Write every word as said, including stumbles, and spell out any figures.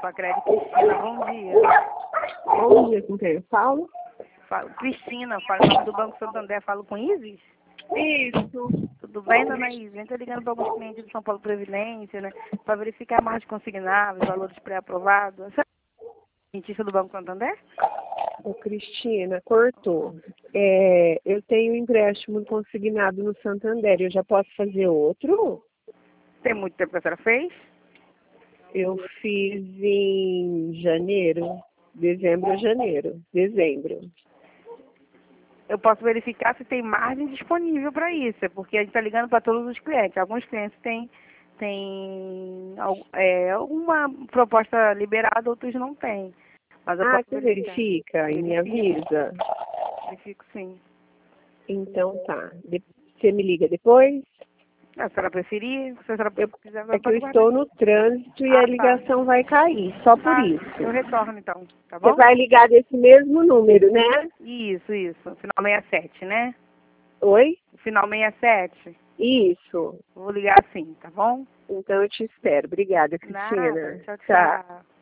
Lacrede. Cristina, bom dia. Bom dia, com quem eu falo? Falo, Cristina, falo em nome do Banco Santander, falo com Isis? Isso. Tudo bem, dona Isis? A gente tá ligando para alguns clientes do São Paulo Previdência, né? Para verificar a margem consignável, valores pré-aprovados. Você é cientista do Banco Santander? Ô, Cristina, cortou. É, eu tenho um empréstimo consignado no Santander. Eu já posso fazer outro? Tem muito tempo que a senhora fez? Eu fiz em janeiro. Dezembro ou janeiro. Dezembro. Eu posso verificar se tem margem disponível para isso, é porque a gente está ligando para todos os clientes. Alguns clientes têm, têm é, alguma proposta liberada, outros não têm. Mas eu Ah, posso você verificar. verifica e me avisa? Verifico sim. Então tá. De- Você me liga depois? Se a senhora preferir, se a senhora Eu, quiser, é que pode eu guardar. estou no trânsito e Ah, a tá. ligação vai cair, só por Tá, isso. eu retorno então, tá Você bom? vai ligar desse mesmo número, né? Isso, isso. Final sessenta e sete, né? Oi? Final sessenta e sete. Isso. Vou ligar assim, tá bom? Então eu te espero. Obrigada, Nada. Cristina. Tchau, Tchau. tchau.